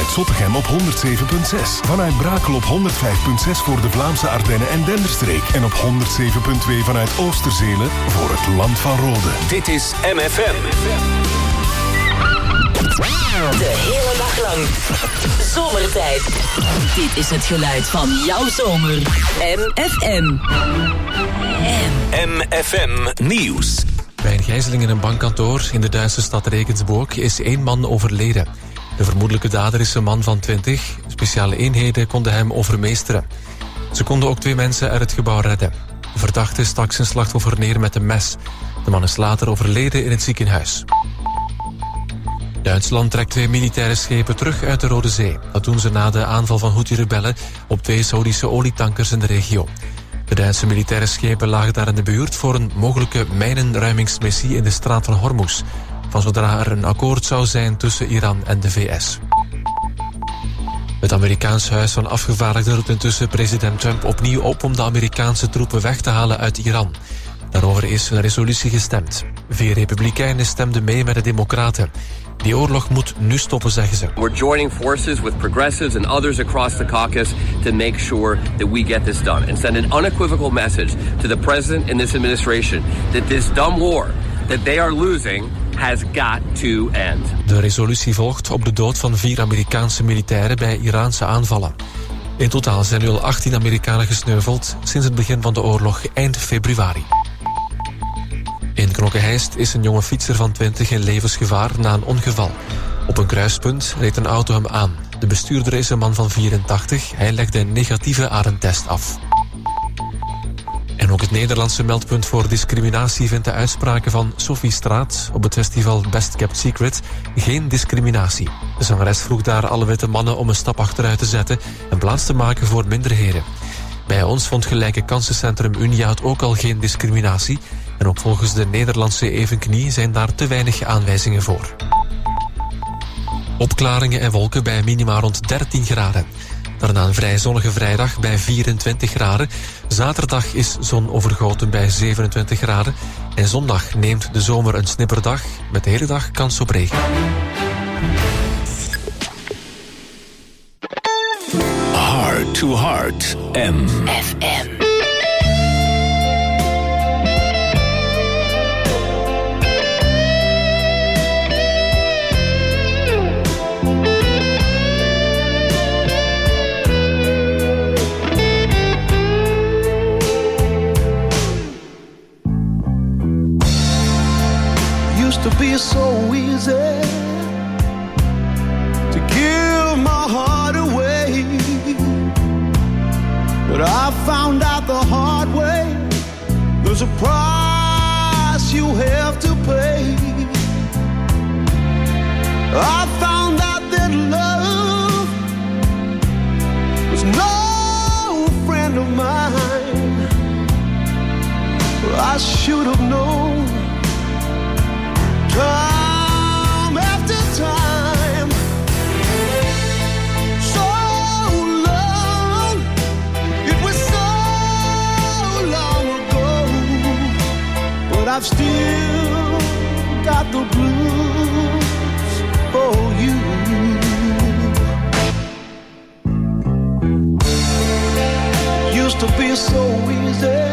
vanuit Zottegem op 107.6. Vanuit Brakel op 105.6 voor de Vlaamse Ardennen en Denderstreek. En op 107.2 vanuit Oosterzele voor het Land van Rode. Dit is MFM. De hele dag lang. Zomertijd. Dit is het geluid van jouw zomer. MFM. MFM Nieuws. Bij een gijzeling in een bankkantoor in de Duitse stad Regensburg is 1 man overleden. De vermoedelijke dader is een man van 20. Speciale eenheden konden hem overmeesteren. Ze konden ook 2 mensen uit het gebouw redden. De verdachte stak zijn slachtoffer neer met een mes. De man is later overleden in het ziekenhuis. Duitsland trekt 2 militaire schepen terug uit de Rode Zee. Dat doen ze na de aanval van Houthi-rebellen op 2 Saoedische olietankers in de regio. De Duitse militaire schepen lagen daar in de buurt voor een mogelijke mijnenruimingsmissie in de straat van Hormuz, van zodra er een akkoord zou zijn tussen Iran en de VS. Het Amerikaans Huis van Afgevaardigden roept intussen president Trump opnieuw op om de Amerikaanse troepen weg te halen uit Iran. Daarover is een resolutie gestemd. 4 republikeinen stemden mee met de democraten. Die oorlog moet nu stoppen, zeggen ze. We're joining forces with progressives and others across the caucus to make sure that we get this done and send an unequivocal message to the president and this administration that this dumb war that they are losing has got to end. De resolutie volgt op de dood van 4 Amerikaanse militairen bij Iraanse aanvallen. In totaal zijn nu al 18 Amerikanen gesneuveld sinds het begin van de oorlog eind februari. In Knokke-Heist is een jonge fietser van 20 in levensgevaar na een ongeval. Op een kruispunt reed een auto hem aan. De bestuurder is een man van 84. Hij legde een negatieve ademtest af. En ook het Nederlandse meldpunt voor discriminatie vindt de uitspraken van Sophie Straat op het festival Best Kept Secret geen discriminatie. De zangeres vroeg daar alle witte mannen om een stap achteruit te zetten en plaats te maken voor minderheden. Bij ons vond Gelijke Kansencentrum Unia het ook al geen discriminatie. En ook volgens de Nederlandse Evenknie zijn daar te weinig aanwijzingen voor. Opklaringen en wolken bij minima rond 13 graden. Daarna een vrij zonnige vrijdag bij 24 graden. Zaterdag is zonovergoten bij 27 graden. En zondag neemt de zomer een snipperdag met de hele dag kans op regen. Heart to Heart. MFM. To be so easy to give my heart away, but I found out the hard way there's a price you have to pay. I found out that love was no friend of mine. I should have known time after time. So long, it was so long ago, but I've still got the blues for you. Used to be so easy.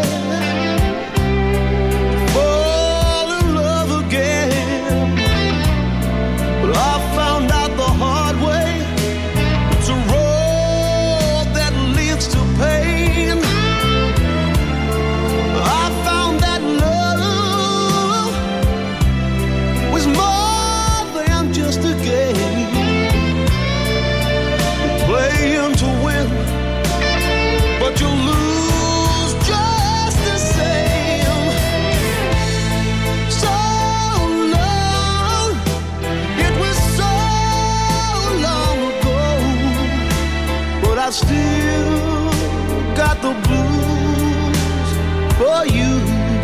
Still got the blues for you.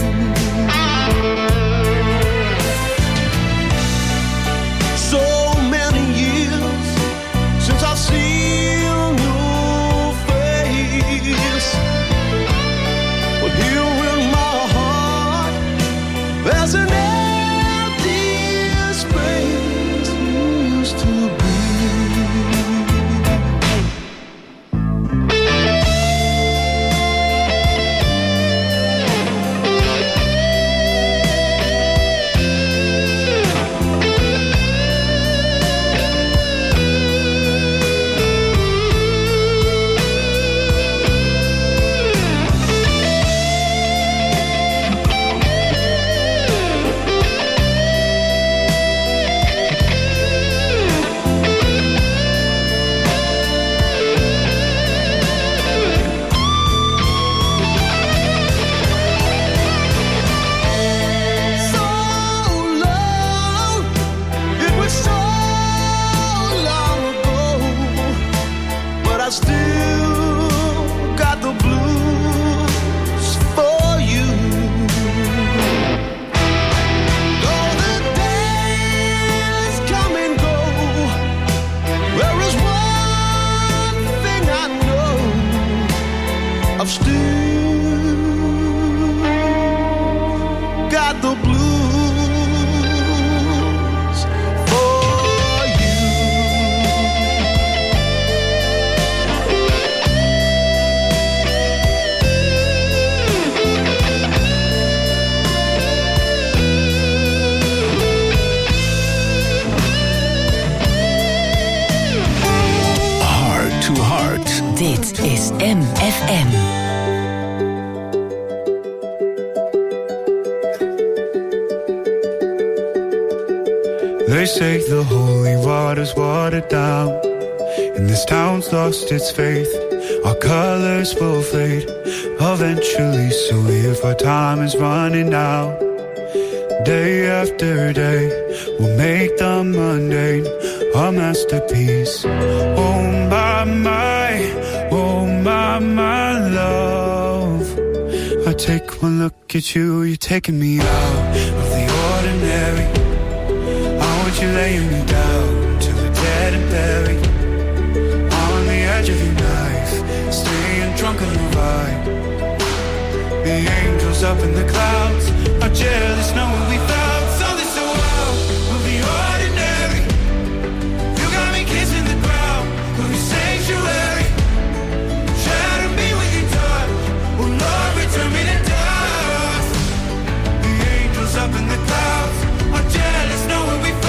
So many years since I've seen your face, but here in my heart there's an empty space. You used to be. I've still got the blues for you. Heart to Heart. Dit is MFM. They say the holy water's watered down, and this town's lost its faith. Our colors will fade eventually, so if our time is running out, day after day, we'll make the mundane our masterpiece. Oh my love, I take one look at you, you're taking me out of the ordinary. You're laying me down till we're dead and buried on the edge of your knife, staying drunk on your vibe. The angels up in the clouds are jealous knowing we found something so wild of the ordinary. You got me kissing the ground of your sanctuary. Shatter me with your touch, oh Lord, return me to dust. The angels up in the clouds are jealous knowing we found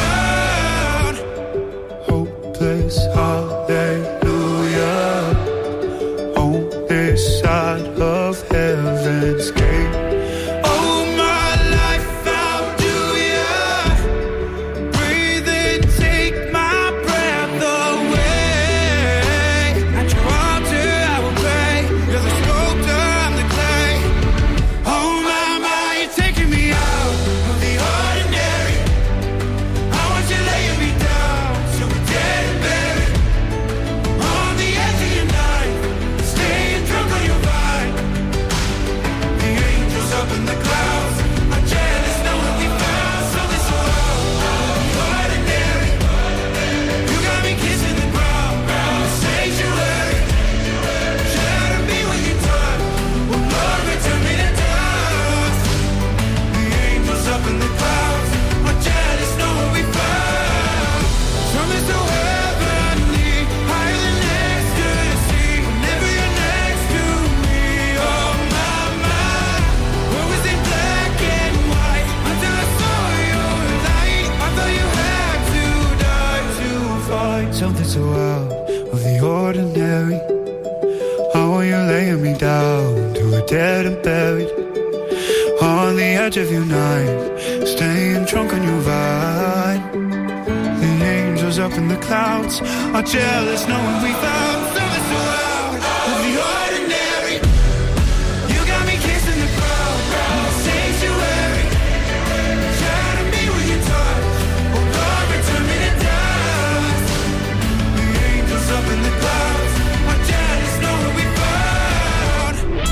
hopeless hallelujah on this side of heaven's gate. Oh my life, how do ya breathe and take my breath away? At your altar I will pray. You're the sculptor, I'm the clay. Oh my, you're taking me out of the ordinary. I want you laying me down so we're dead and buried on the edge of your night, staying drunk on your vine. The angels up in the clouds are jealous knowing we found something so ordinary. You got me kissing the ground, the sanctuary. Shatter me with your touch, oh Lord, return me to dust. The angels up in the clouds are jealous knowing we found something so heavenly, higher than ecstasy. Whenever you're next to me, oh my, what was in black and white until I saw your light? I thought you had to die to find something so out of the ordinary. How are you laying me down till we're dead and buried on the edge of your night, staying drunk on your vine. The angels up in the clouds are jealous knowing we found something so out of the ordinary. You got me kissing the ground, the sanctuary. Shatter me with your touch, oh Lord, return me to dust. The angels up in the clouds are jealous knowing we found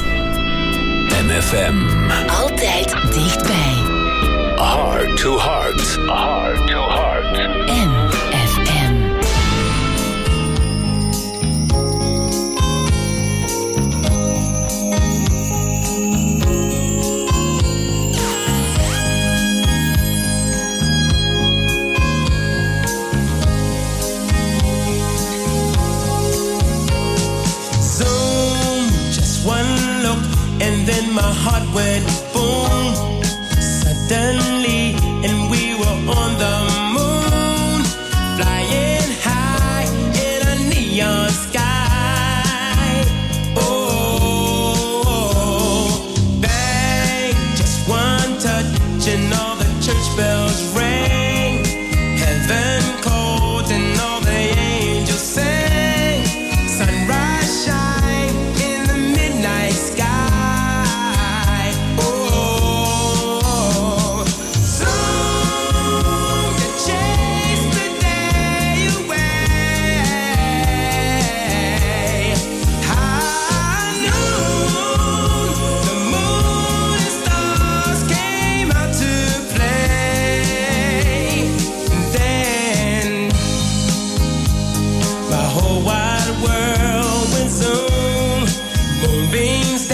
MFM. Altijd dichtbij. Heart to Heart. Heart to Heart. MFM. Zoom, just one look, and then my heart went boom. Suddenly, and we were on the moon, flying high in a neon sky. Oh, bang, just one touch and all the church bells rang. Heaven called and all the angels sang. Sunrise shine in the midnight sky. Oh, zoom to chase the day away. High noon, the moon and stars came out to play. Then my whole wide world went zoom, moonbeams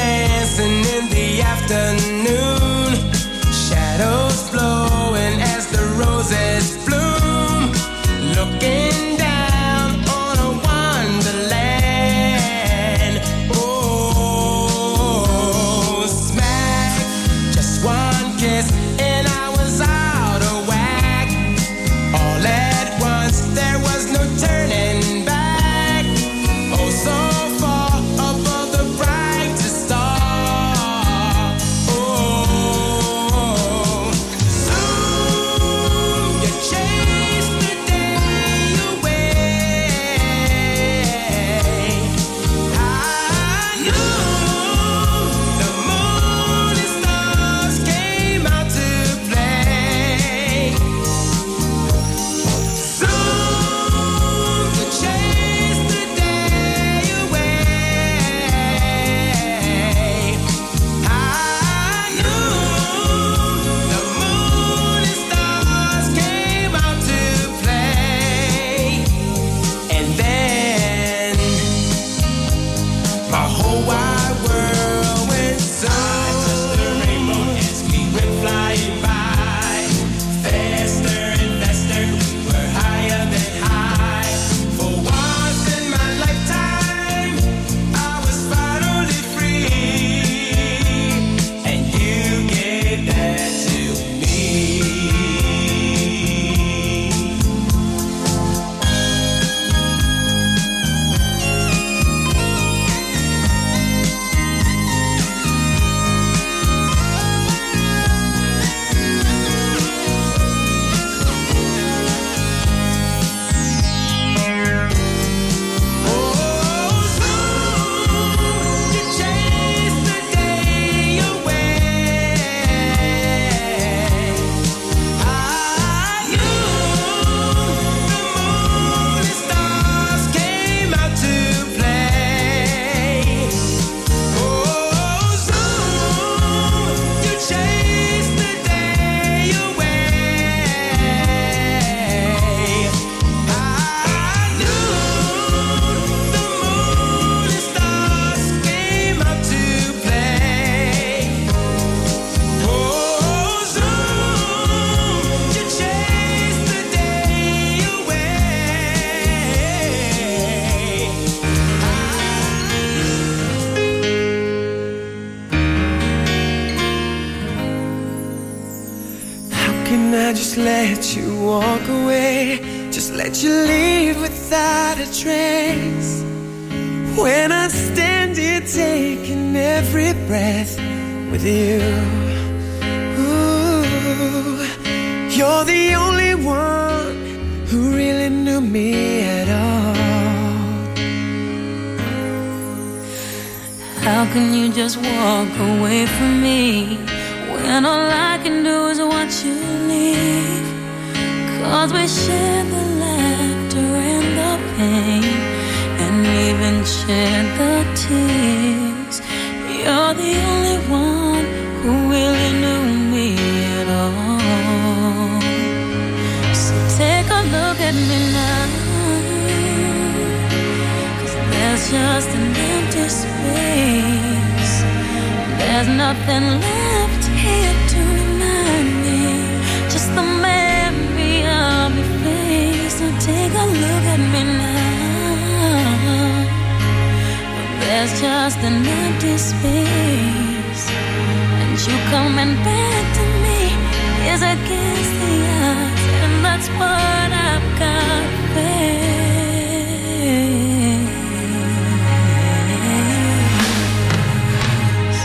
just let you walk away, just let you leave without a trace. When I stand here taking every breath with you, ooh, you're the only one who really knew me at all. How can you just walk away from me when all I can do is watch you leave? 'Cause we share the laughter and the pain, and even share the tears. You're the only one who really knew me at all. So take a look at me now, 'cause there's just an empty space. There's nothing left here to remind me, just the memory of your face. So take a look at me now. There's just an empty space, and you coming back to me is against the odds, and that's what I've got to face.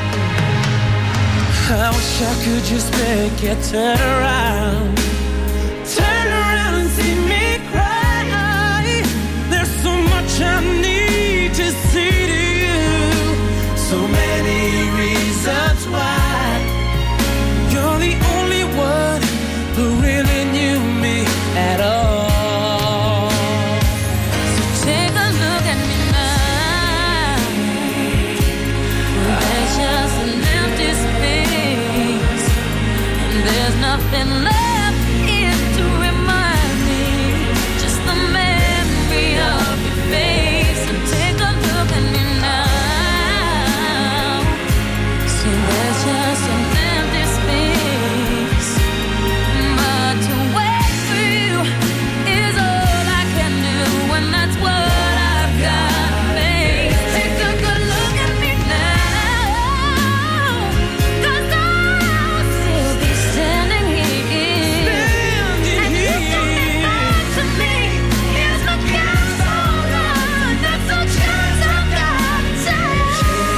I wish I could just make it turn around and see me cry. There's so much I need to see to you, so many reasons why. You're the only one who really knew me at all. So take a look at me now. There's just an empty space, and there's nothing left here to remind me, just the memory of your face. So take a look at me now. So there's just an empty space, but to wait for you is all I can do, and that's what I've got to face. Take a good look at me now, 'cause I'll still be standing here, and you coming back to me is my chance, oh Lord, that's a chance I've got to take.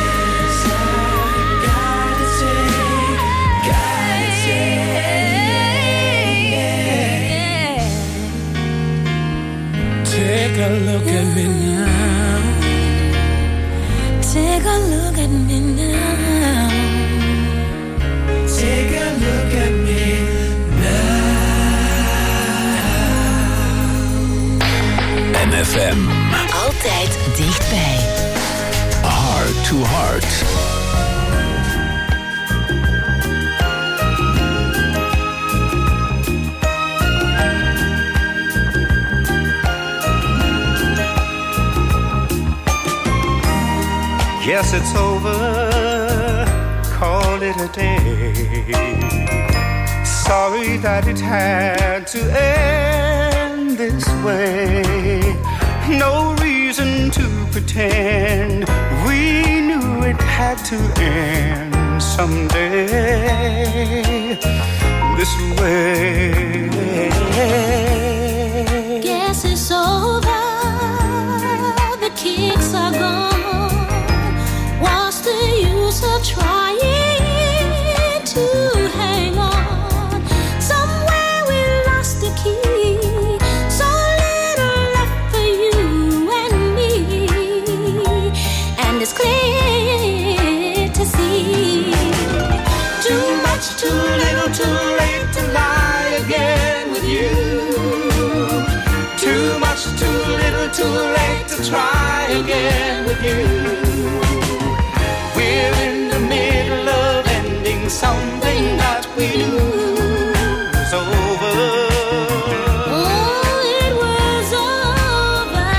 Take a look at me now. Take a look at me now. Take a look at me now. NFM. Altijd dichtbij. Heart to Heart. Guess it's over, call it a day. Sorry that it had to end this way. No reason to pretend, we knew it had to end someday this way. Guess it's over, the kicks are gone. What's the use of trying to hang on? Somewhere we lost the key, so little left for you and me, and it's clear to see. Too much, too little, too late to lie again with you. Too much, too little, too late to try again with you. We're in the middle of ending something that we knew was over. Oh, it was over.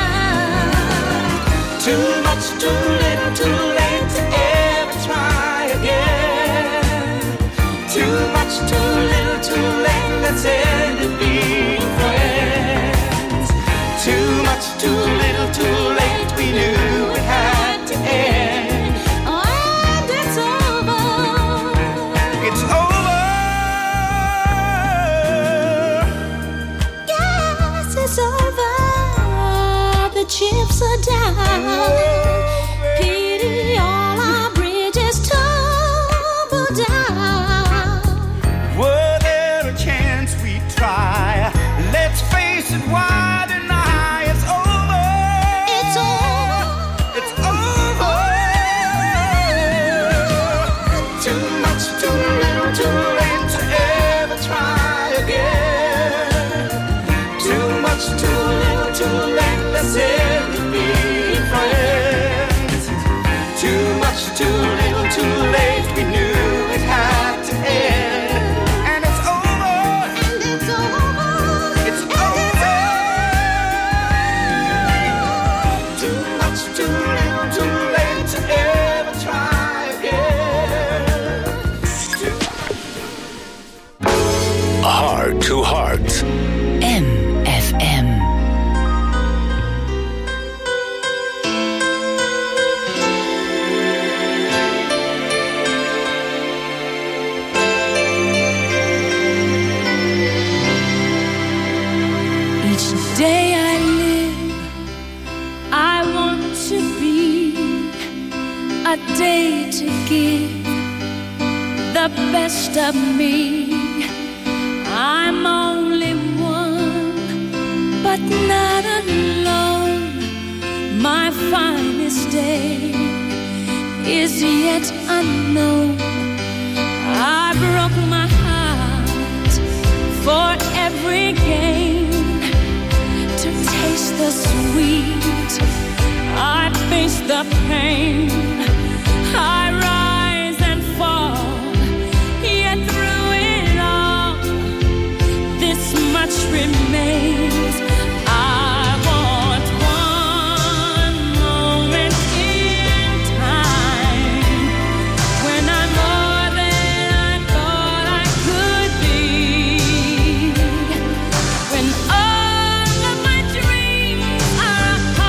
Too much, too little, too late to ever try again. Too much, too little, too late, let's end it being friends. Too much, too little, too late, we knew it had to end. And it's over. It's over. ships are down. Pity all our bridges tumble down. Were there a chance we'd try? Let's face it, why deny? It's over. It's over. It's over. Too much, too little, too late to ever try again. Too much, too little, too late. Let's end it being friends. Too much, too little, too late. We knew it had to end. And it's over. And it's over. It's over. Too much, too little, too late to ever try again. Heart to Heart. MFM. Each day I live, I want to be a day to give the best of me. I'm only one, but not alone. My finest day is yet unknown. I broke my heart for every gain. To taste the sweet, I face the pain. I rise and fall, yet through it all, this much remains. I want one moment in time when I'm more than I thought I could be. When all of my dreams are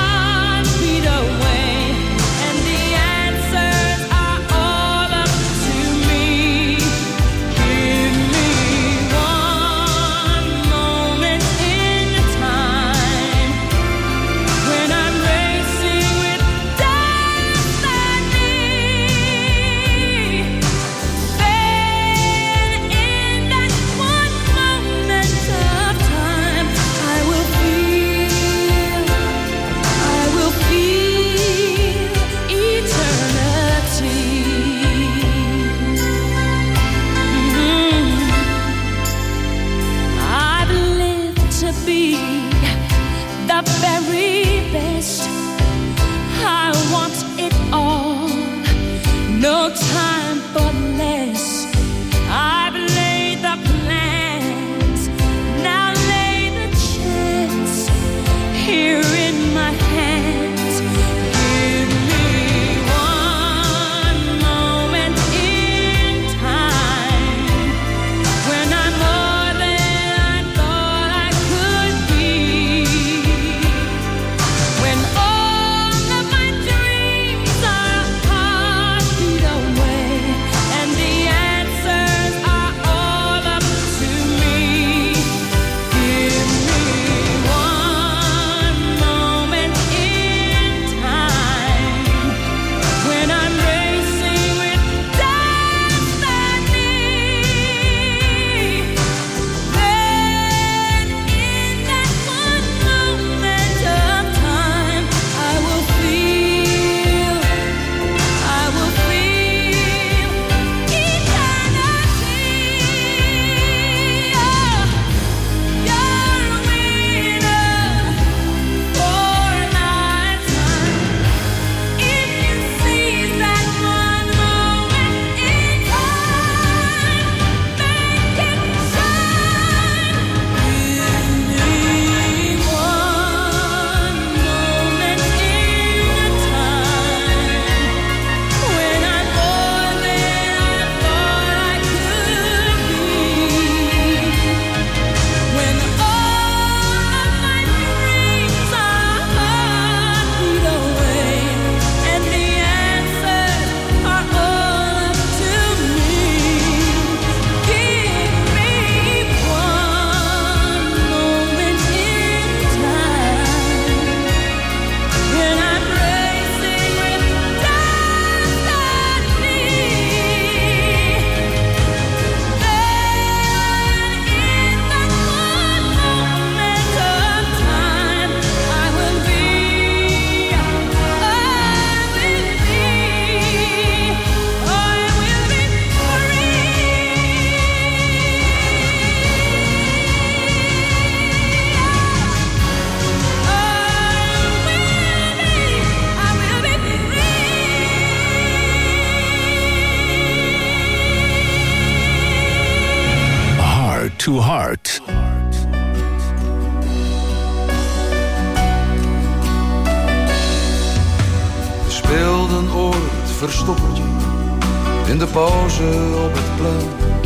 verstoppertje in de pauze op het plein.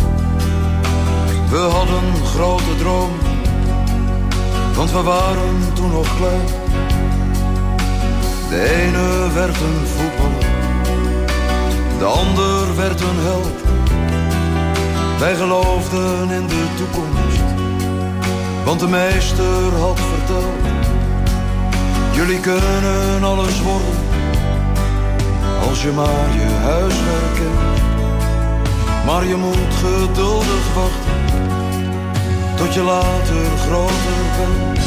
We hadden grote dromen, want we waren toen nog klein. De ene werd een voetballer, de ander werd een held. Wij geloofden in de toekomst, want de meester had verteld: jullie kunnen alles worden, als je maar je huiswerk kent. Maar je moet geduldig wachten, tot je later groter bent.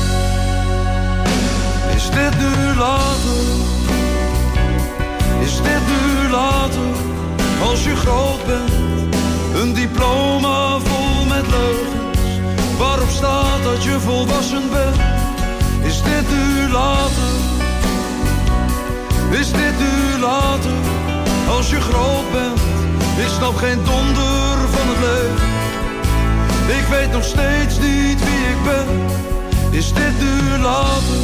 Is dit nu later? Is dit nu later? Als je groot bent, een diploma vol met leugens, waarop staat dat je volwassen bent. Is dit nu later? Is dit nu later? Als je groot bent, ik snap geen donder van het leven. Ik weet nog steeds niet wie ik ben. Is dit nu later?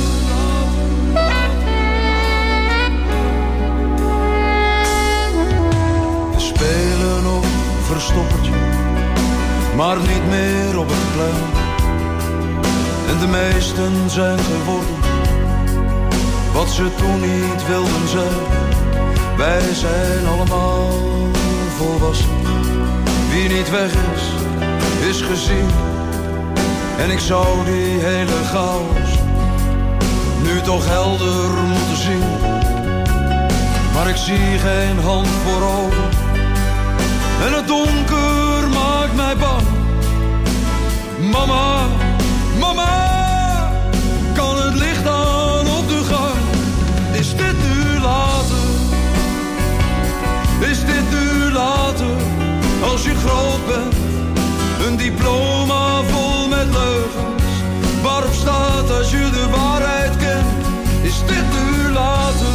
We spelen op verstoppertje, maar niet meer op het plein. En de meesten zijn geworden wat ze toen niet wilden zijn. Wij zijn allemaal volwassen. Wie niet weg is, is gezien. En ik zou die hele chaos nu toch helder moeten zien. Maar ik zie geen hand voor ogen en het donker maakt mij bang. Mama, mama, kan het licht aan op de gang? Is dit nu later? Is dit nu later? Als je groot bent, een diploma vol met leugens, waarop staat als je de waarheid kent. Is dit nu later?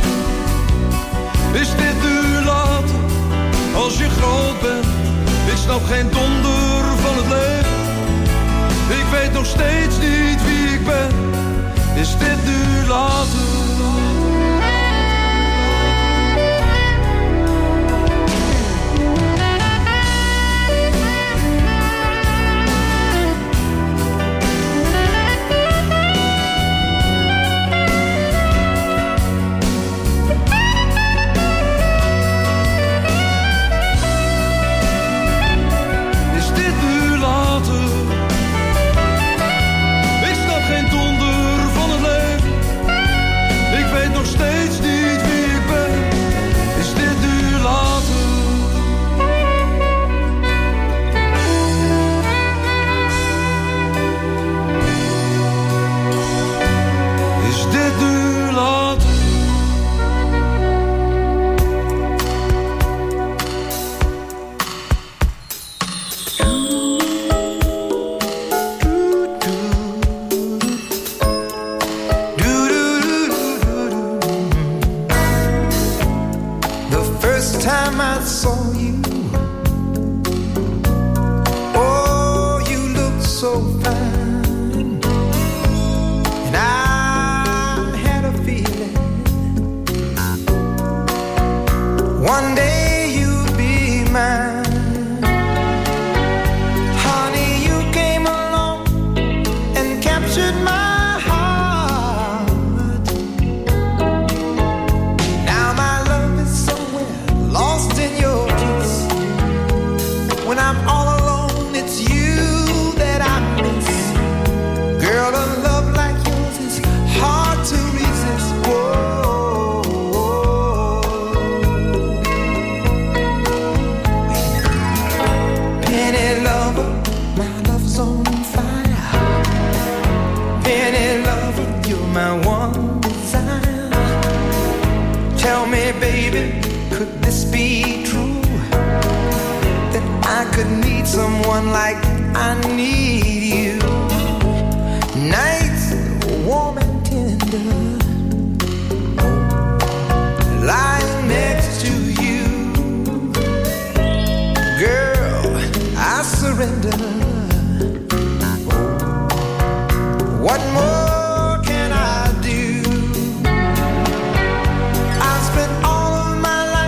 Is dit nu later? Als je groot bent, ik snap geen donder van het leven. Ik weet nog steeds niet wie ik ben. Is dit nu later? What more can I do? I spent all of my life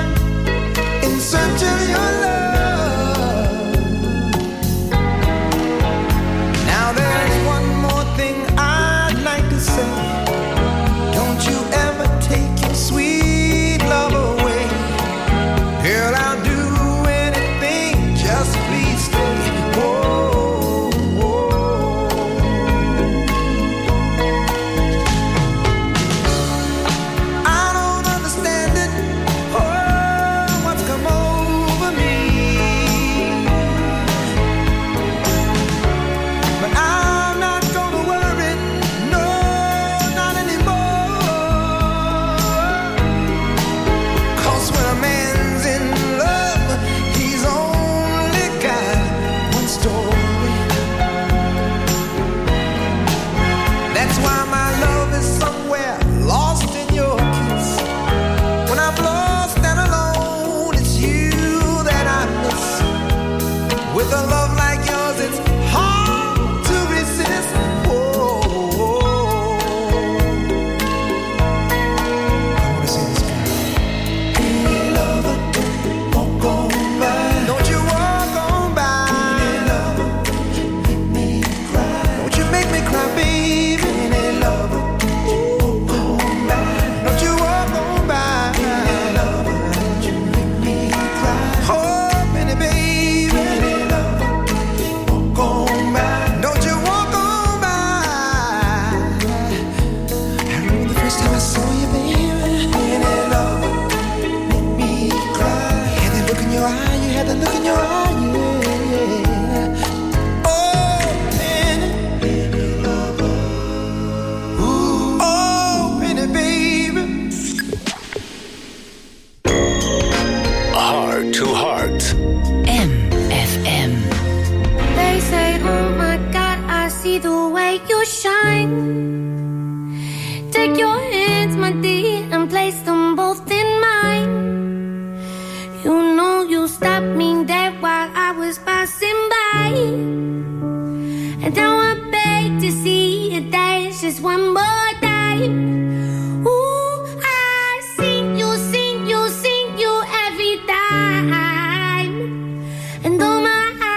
hands, my dear, and place them both in mine. You know you stopped me dead while I was passing by. And now I beg to see you dance just one more time. Ooh, I sing you, sing you, sing you every time. And oh my,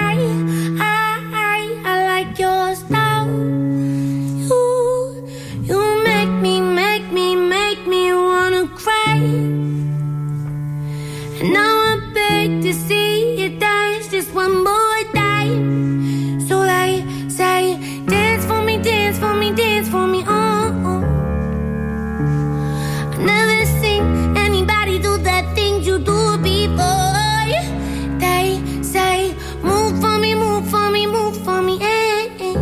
I like your style. You make me wanna cry. And now I beg to see you dance just one more time. So they say, dance for me, dance for me, dance for me, oh, oh. I never seen anybody do the things you do before. They say, move for me, move for me, move for me, eh, eh.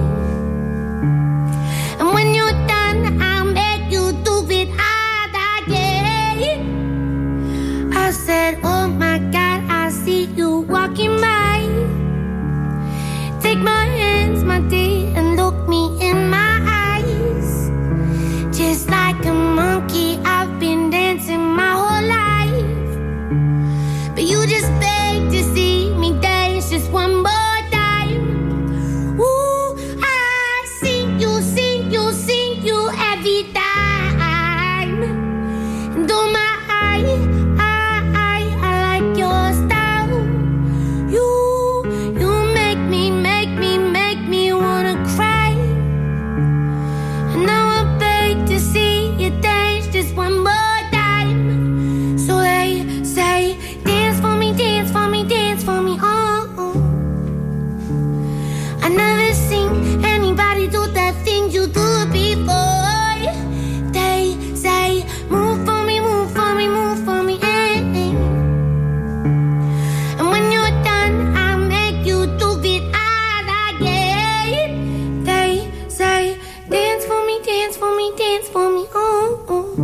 And when you're done, I'll make you do it all again. I said, oh my God, I see you walking by. Take my hands, my dear, and look me in my eyes. Just like a monkey, I've been dancing my whole life. But you just beg to see me dance just one more time. Ooh, I sing you, sing you, sing you every time. And oh my, I like your style. You make me wanna cry. And now I beg to see you dance just one more time. So they say, dance for me, dance for me, dance for me, oh, oh. I never seen anybody do the things you do before. They say, move for me, move for me, move for me, eh, eh. And when you're done, I'll make you do it all again. They say, dance for me, dance for me, dance for me, oh, oh.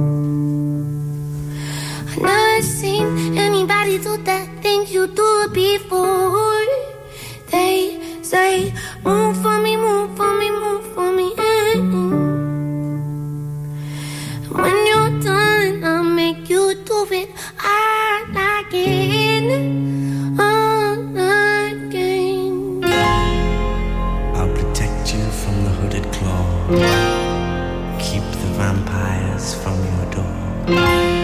I never seen anybody do the things you do before. They say, move for me, move for me, move for me, eh, eh. When you're done, I'll make you do it all again, all again. I'll protect you from the hooded claw. Keep the vampires from your door.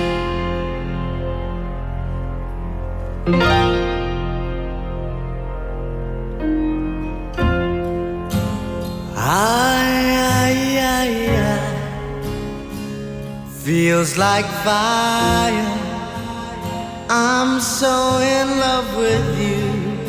Feels like fire. I'm so in love with you.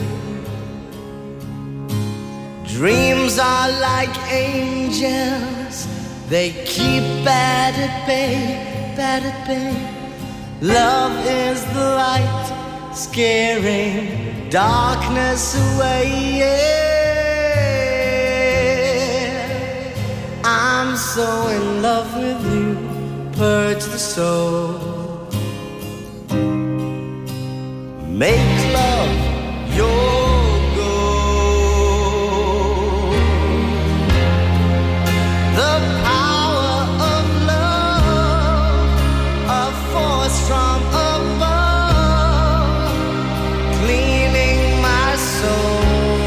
Dreams are like angels. They keep bad at bay, bad at bay. Love is the light, scaring darkness away, yeah. I'm so in love with you. Purge the soul. Make love your goal. The power of love, a force from above, cleaning my soul.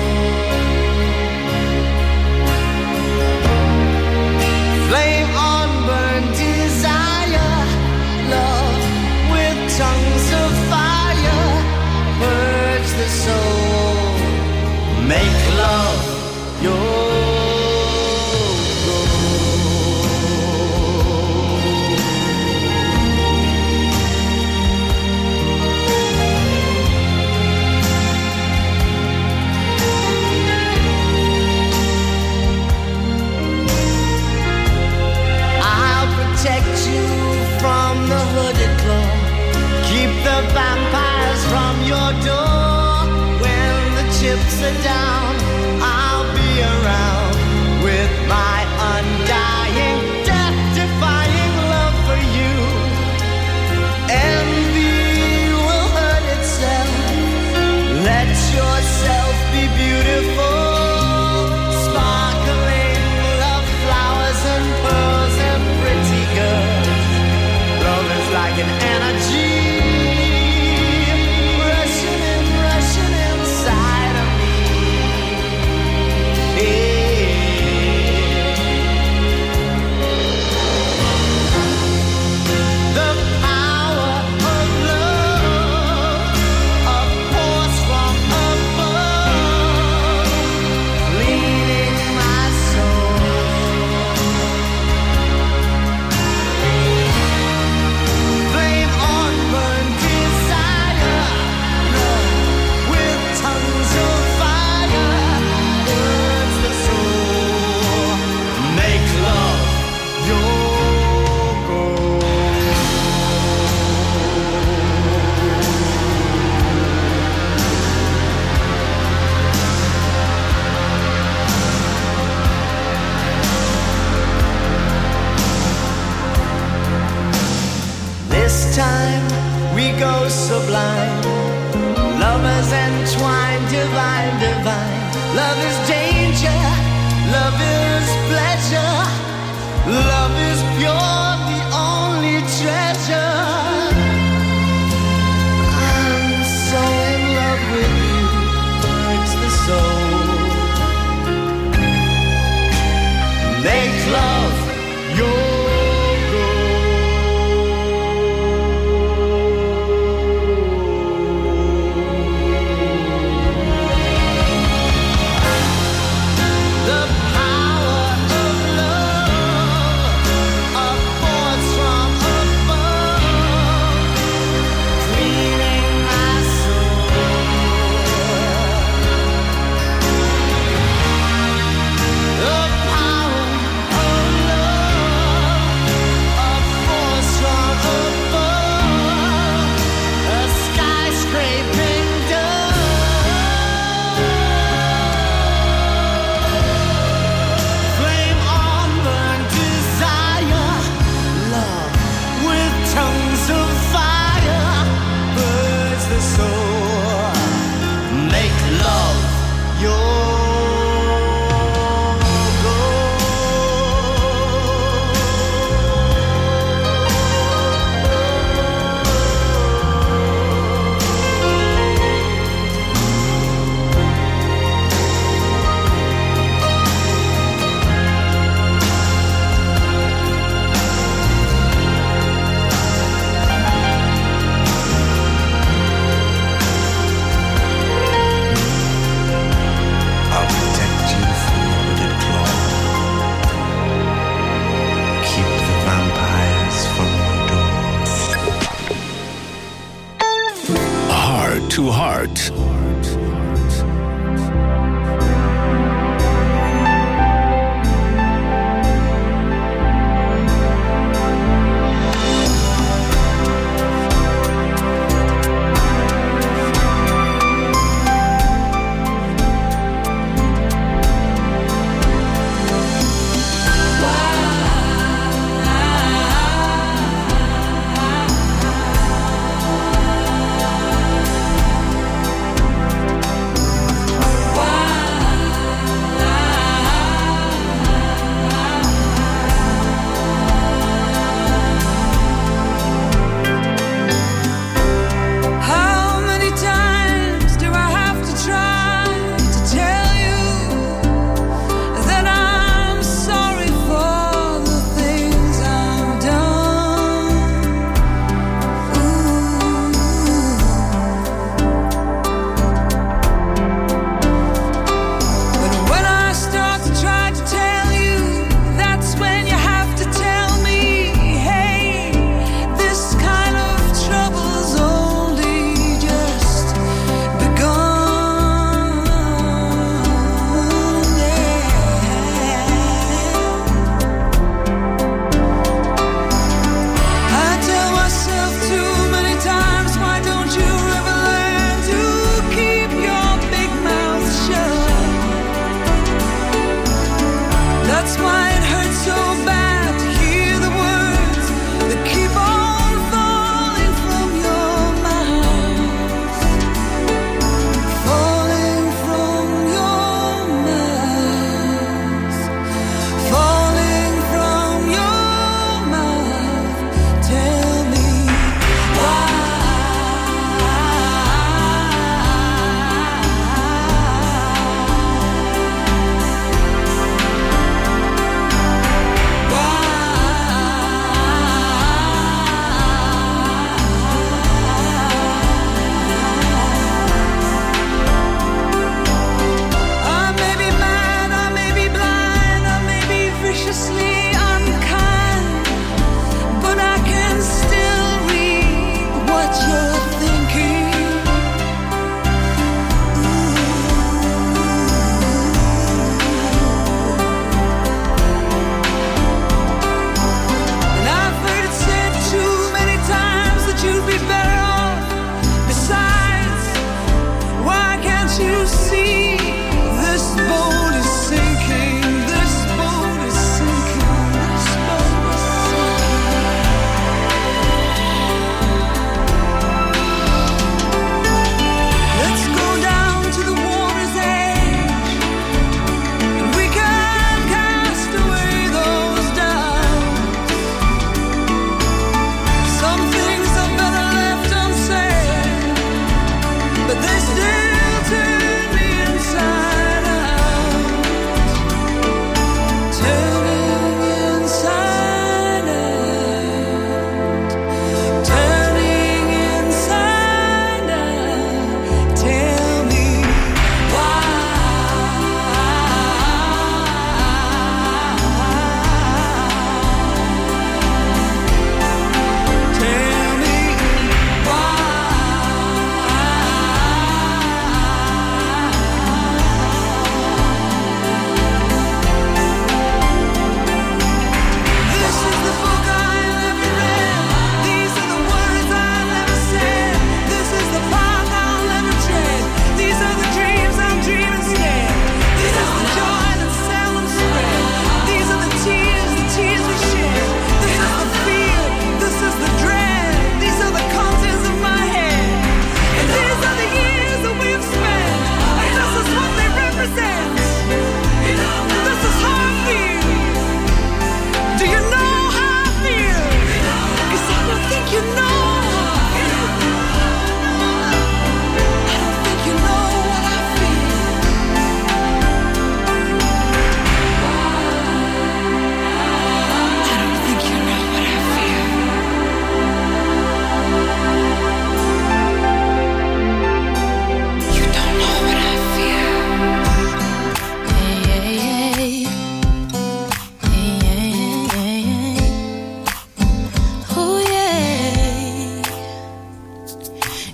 Flame on burn desire, love with tongues of fire, purge the soul, make love your protect you from the hooded claw. Keep the vampires from your door. When the chips are down, I'll be around with my undying, death-defying love for you. Envy will hurt itself. Let yourself be beautiful. Sparkling love flowers and pearls and pretty girls. This time we go sublime, lovers entwined, divine, divine. Love is danger, love is pleasure, love is pure, the only treasure. I'm so in love with you, hurts the soul. Make love your to Heart.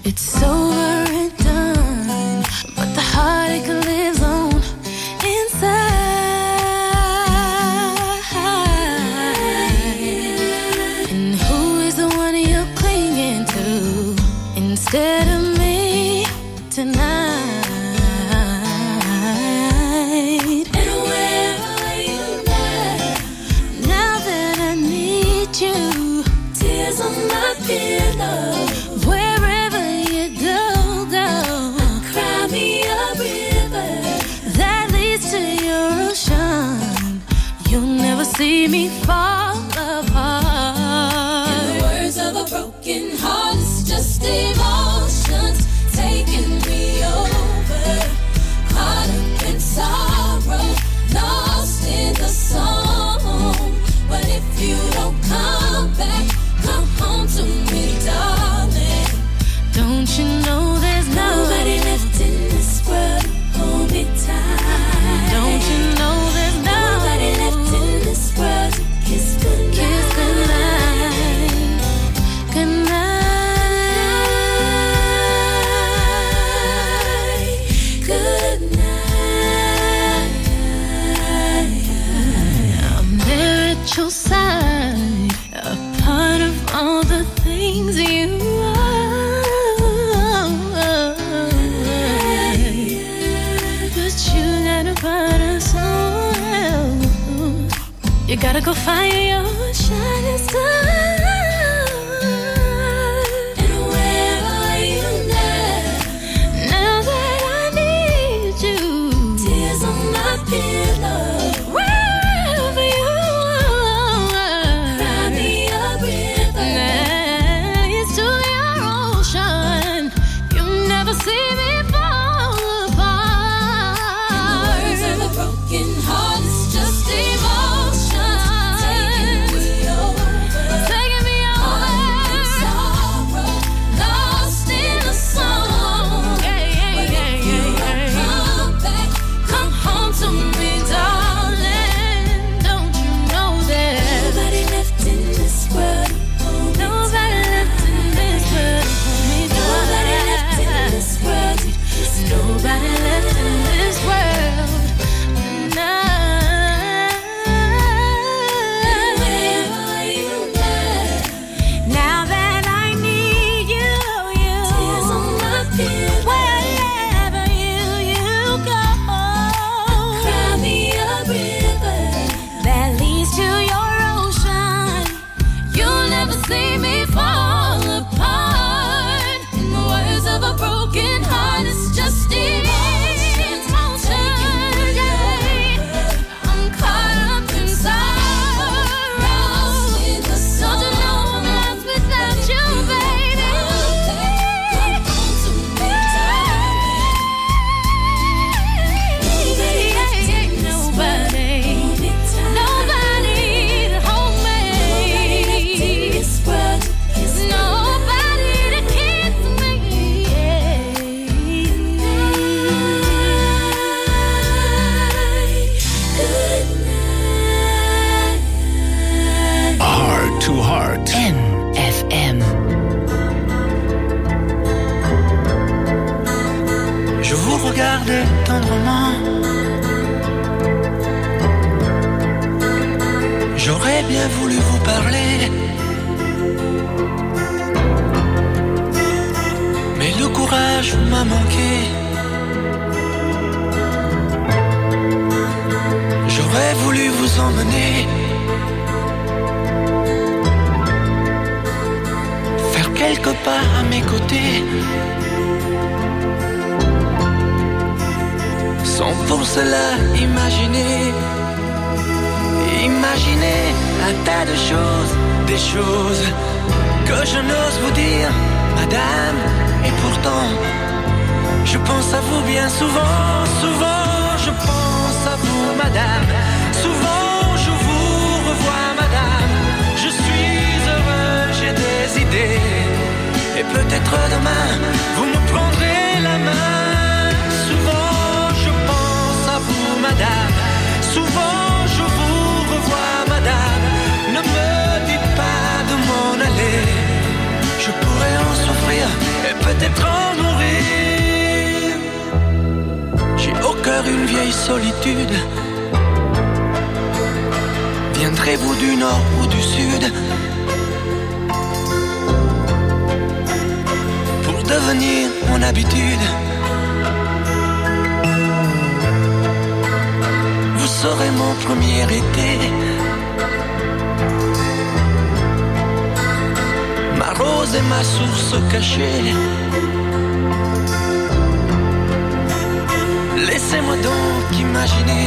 It's over and done, but the heartache lives on inside. And who is the one you're clinging to instead of me tonight? And where are you now that I need you? Tears on my pillow. Wherever you go, go. Cry me a river that leads to your ocean. You'll never see me fall apart. In the words of a broken heart, it's just emotions taking me over. Caught up in sorrow, lost in the song. But if you don't come back, come home to me, darling. Don't you know there's nobody left in this world? Hold me tight. Don't you know there's nobody left in this world to kiss goodnight? Kiss goodnight. Goodnight. Goodnight. I'm there at your side, a part of all the things you are. But you got a part of someone else. You gotta go find your shining star. And where are you now that I need you? Tears on my pillow. Wherever you are, cry me a river that leads to your ocean. You'll never see me fall apart. In the words of a broken heart, it's just emotion taking me over. Taking me over. In sorrow, lost in a song. But if you don't come back, come home to me, darling. Don't you know there's nobody left in this world? Nobody left in this world. Nobody left in this world. Nobody left in this world. Now that I need you, tears on my pillow. Wherever you go, cry me a river that leads to your ocean. You'll never see me fall apart. In the words of a broken heart, it's just emotion. I'm caught up in sorrow. Don't you know I'm lost without you, baby? Come home to me, darling. Nobody to hold me. Nobody to kiss me. Good night. Heart to Heart. NFM. Je vous regardais tendrement. J'aurais bien voulu vous parler, mais le courage m'a manqué. J'aurais voulu vous emmener, faire quelques pas à mes côtés, sans pour cela imaginer un tas de choses, des choses que je n'ose vous dire, madame. Et pourtant, je pense à vous bien souvent, souvent je pense à vous, madame. Souvent je vous revois, madame. Je suis heureux, j'ai des idées, et peut-être demain vous me prendrez la main. Souvent je pense à vous, madame. Souvent je vous revois, madame. Ne me dites pas de m'en aller, je pourrais en souffrir et peut-être solitude. Viendrez-vous du nord ou du sud pour devenir mon habitude? Vous serez mon premier été, ma rose et ma source cachée. Laissez-moi donc imaginer,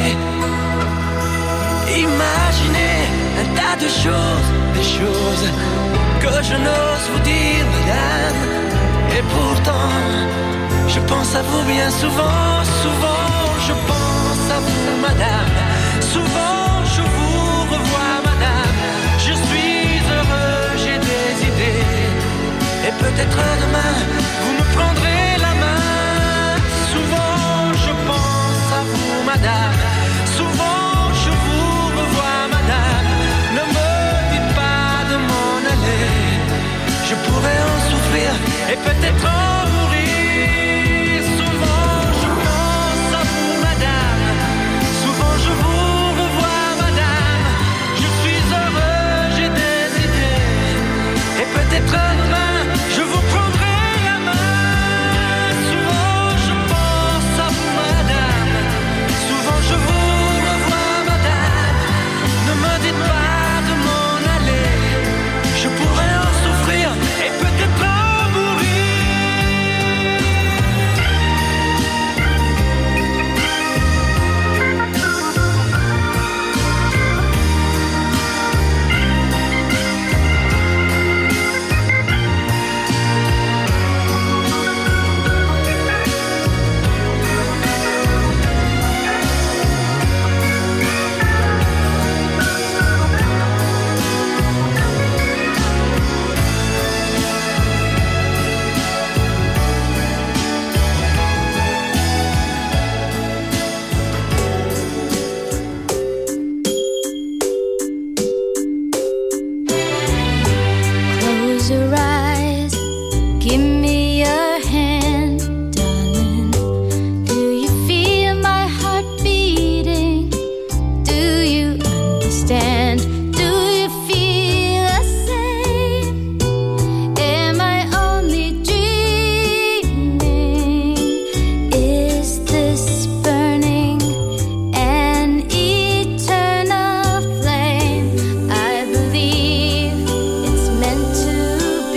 imaginer un tas de choses, des choses que je n'ose vous dire, madame. Et pourtant, je pense à vous bien souvent, souvent, je pense à vous, madame. Souvent, je vous revois, madame. Je suis heureux, j'ai des idées. Et peut-être demain, vous me prendrez la main. Souvent, je pense à vous, madame. Souvent, je vous revois, madame. Ne me dites pas de m'en aller. Je pourrais en souffrir et peut-être en mourir. Souvent, je pense à vous, madame. Souvent, je vous revois, madame. Je suis heureux, j'ai des idées. Et peut-être demain, je vous prendrai la main. Souvent, je pense à vous, madame. Souvent, je vous revois, madame. Ne me dites pas de m'en aller. Je pourrais en souffrir et peut-être en mourir. Close your eyes, give me your hand, darling. Do you feel my heart beating? Do you understand? Do you feel the same? Am I only dreaming? Is this burning an eternal flame? I believe it's meant to be.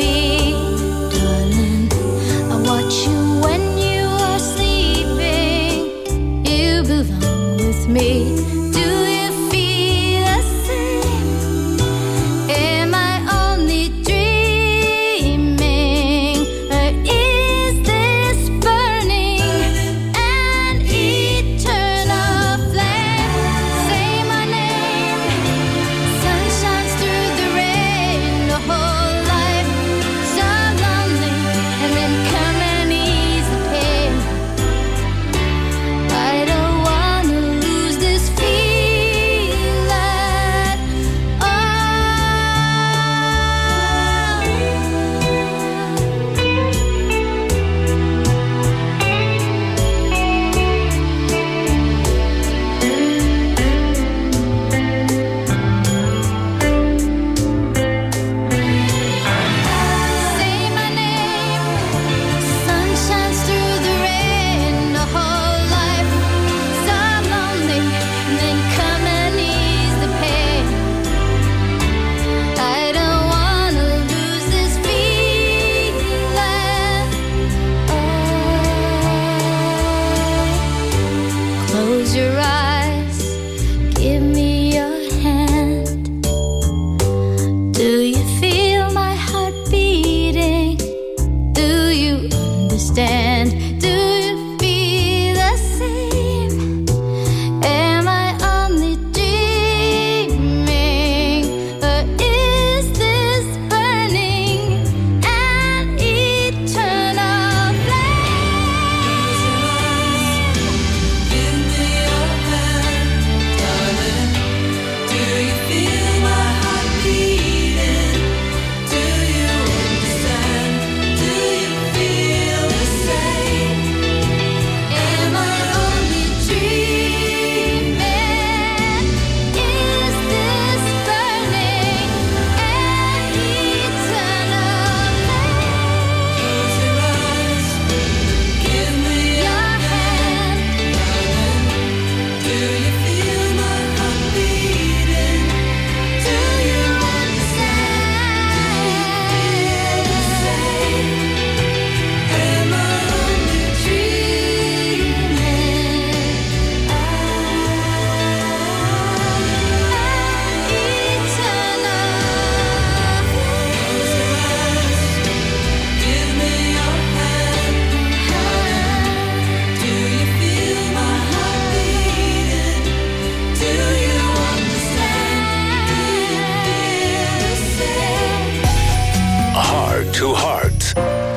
Heart to Heart.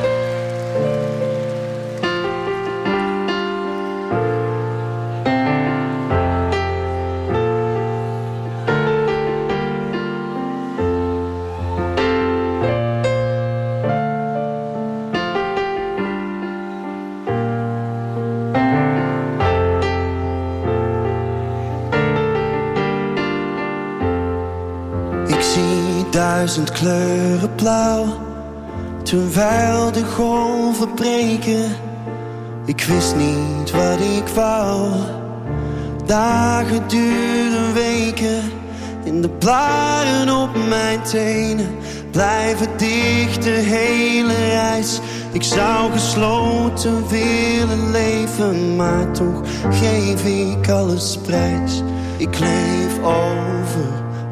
Duizend kleuren blauw, terwijl de golven breken. Ik wist niet wat ik wou. Dagen duren weken, in de blaren op mijn tenen blijven dicht de hele reis. Ik zou gesloten willen leven, maar toch geef ik alles prijs. Ik leef over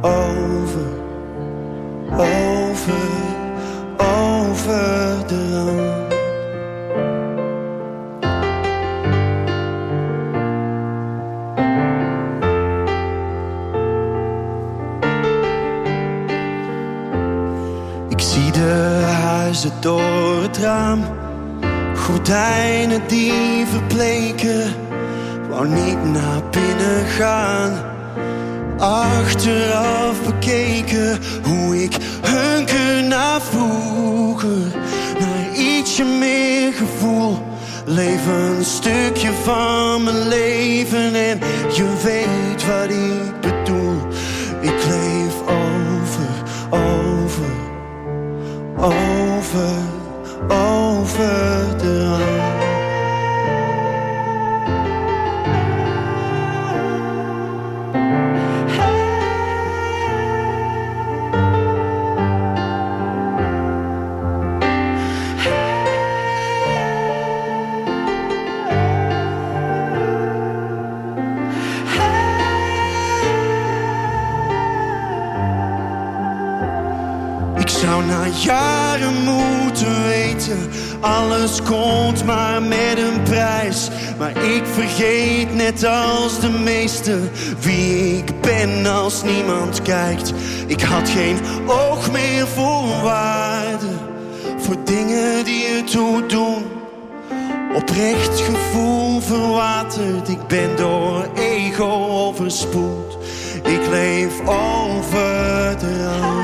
de rand. Ik zie de huizen door het raam, gordijnen die verbleken. Wou niet naar binnen gaan, achteraf bekeken hoe ik hunker naar vroeger, naar ietsje meer gevoel. Leef een stukje van mijn leven en je weet wat ik bedoel. Ik leef over de rand. Na jaren moeten weten, alles komt maar met een prijs. Maar ik vergeet net als de meesten wie ik ben als niemand kijkt. Ik had geen oog meer voor waarde, voor dingen die ertoe doen. Oprecht gevoel verwaterd, ik ben door ego overspoeld. Ik leef over de rand.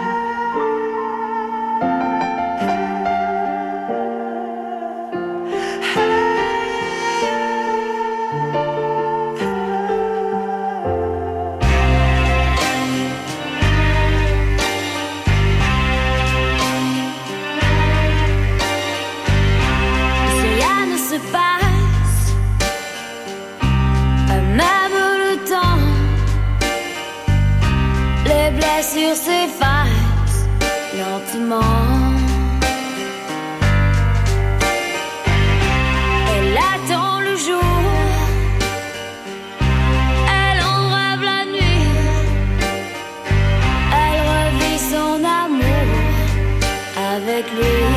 Sur s'efface lentement. Elle attend le jour, elle enrêve la nuit, elle revit son amour avec lui.